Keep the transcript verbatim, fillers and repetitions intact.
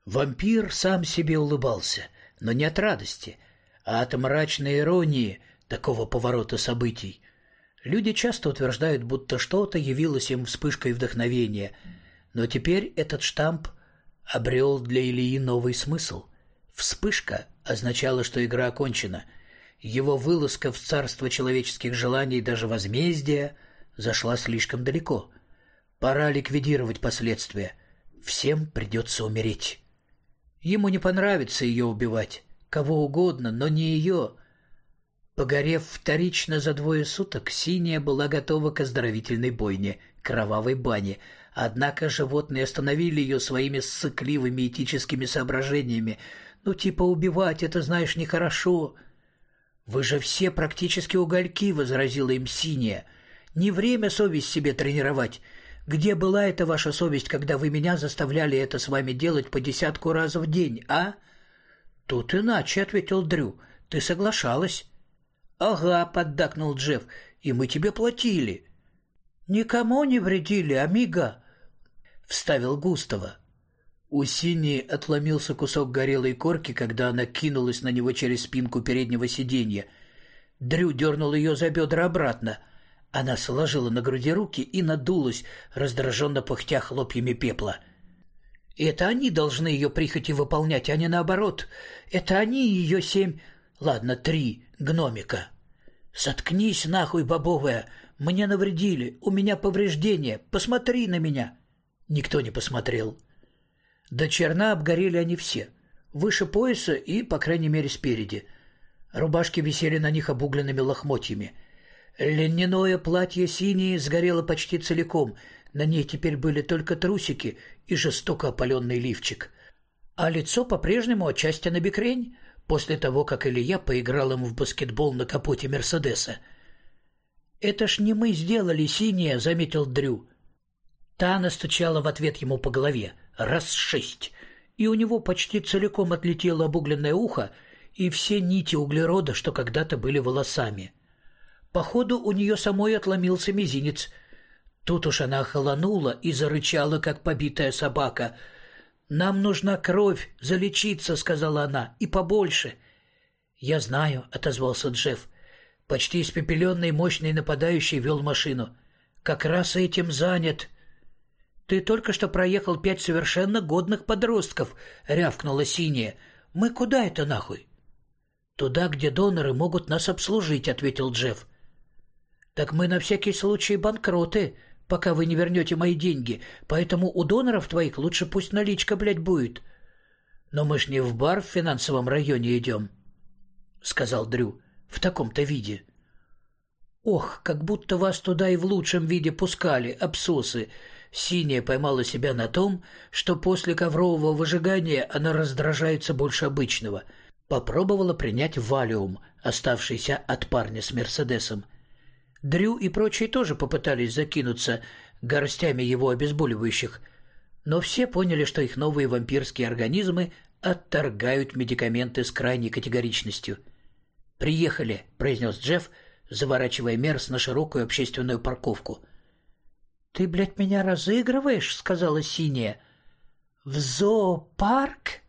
Вампир сам себе улыбался, но не от радости, а от мрачной иронии такого поворота событий. Люди часто утверждают, будто что-то явилось им вспышкой вдохновения, но теперь этот штамп обрел для Ильи новый смысл. Вспышка означала, что игра окончена. Его вылазка в царство человеческих желаний, даже возмездия, зашла слишком далеко. Пора ликвидировать последствия. Всем придется умереть. Ему не понравится ее убивать. Кого угодно, но не ее. Погорев вторично за двое суток, Синяя была готова к оздоровительной бойне, кровавой бане. Однако животные остановили ее своими ссыкливыми этическими соображениями. «Ну, типа, убивать — это, знаешь, нехорошо». «Вы же все практически угольки», — возразила им Синяя. «Не время совесть себе тренировать. Где была эта ваша совесть, когда вы меня заставляли это с вами делать по десятку раз в день, а?» «Тут иначе», — ответил Дрю. «Ты соглашалась». «Ага», — поддакнул Джефф, — «и мы тебе платили». «Никому не вредили, амиго», — вставил Густаво. У Синии отломился кусок горелой корки, когда она кинулась на него через спинку переднего сиденья. Дрю дернул ее за бедра обратно. Она сложила на груди руки и надулась, раздраженно пыхтя хлопьями пепла. «Это они должны ее прихоти выполнять, а не наоборот. Это они ее семь... Ладно, три гномика. Соткнись нахуй, бобовая. Мне навредили, у меня повреждения. Посмотри на меня». Никто не посмотрел. До черна обгорели они все. Выше пояса и, по крайней мере, спереди. Рубашки висели на них обугленными лохмотьями. Льняное платье Синее сгорело почти целиком. На ней теперь были только трусики и жестоко опаленный лифчик. А лицо по-прежнему отчасти набекрень, после того, как Илья поиграл им в баскетбол на капоте Мерседеса. «Это ж не мы сделали, Синяя», — заметил Дрю. Та настучала в ответ ему по голове, раз шесть, и у него почти целиком отлетело обугленное ухо и все нити углерода, что когда-то были волосами. Походу, у нее самой отломился мизинец. Тут уж она охолонула и зарычала, как побитая собака. «Нам нужна кровь, залечиться», — сказала она, — «и побольше». «Я знаю», — отозвался Джефф. Почти испепеленный мощный нападающий вел машину. «Как раз этим занят». «Ты только что проехал пять совершенно годных подростков», — рявкнула Синяя. «Мы куда это нахуй?» «Туда, где доноры могут нас обслужить», — ответил Джефф. «Так мы на всякий случай банкроты, пока вы не вернете мои деньги, поэтому у доноров твоих лучше пусть наличка, блядь, будет». «Но мы ж не в бар в финансовом районе идем», — сказал Дрю, — «в таком-то виде». «Ох, как будто вас туда и в лучшем виде пускали, абсосы». Синяя поймала себя на том, что после коврового выжигания она раздражается больше обычного. Попробовала принять валиум, оставшийся от парня с Мерседесом. Дрю и прочие тоже попытались закинуться горстями его обезболивающих, но все поняли, что их новые вампирские организмы отторгают медикаменты с крайней категоричностью. «Приехали», — произнес Джефф, заворачивая Мерс на широкую общественную парковку. «Ты, блядь, меня разыгрываешь?» — сказала Синяя. «В зоопарк?»